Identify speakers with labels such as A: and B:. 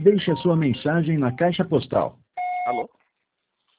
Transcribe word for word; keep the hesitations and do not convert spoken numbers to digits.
A: Deixe a sua mensagem na caixa postal.
B: Alô?